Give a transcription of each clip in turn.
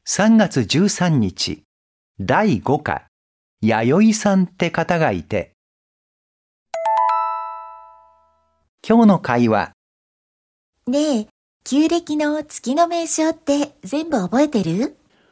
3月13日、第5課、弥生さんって方がいて。今日の会話。 ねえ、旧暦の月の名称って全部覚えてる？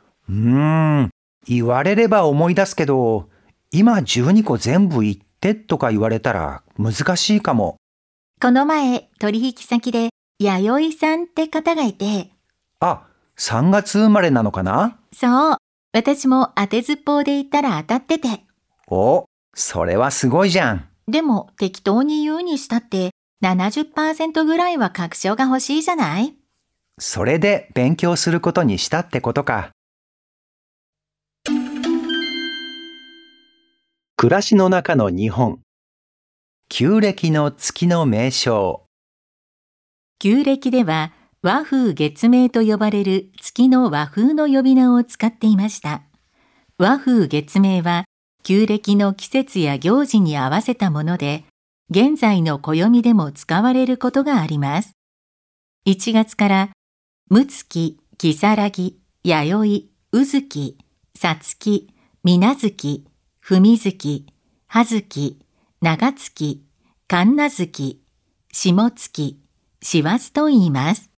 言われれば思い出すけど、今12個全部言ってとか言われたら難しいかも。 この前、取引先で弥生さんって方がいて。 あ、3月生まれなのかな？ そう、私も当てずっぽうで言ったら当たってて。 お、それはすごいじゃん。 でも適当に言うにしたって70% ぐらいは確証が欲しいじゃない？ それで勉強することにしたってことか。暮らしの中の日本。旧暦の月の名称。 旧暦では和風月明と呼ばれる月の和風の呼び名を使っていました。和風月明は旧暦の季節や行事に合わせたもので、現在の暦でも使われることがあります。1月から六月、きさらぎ、弥生、うずき、さつき、みな月、ふみ月、は月、長月、かんな月、下月、師走と言います。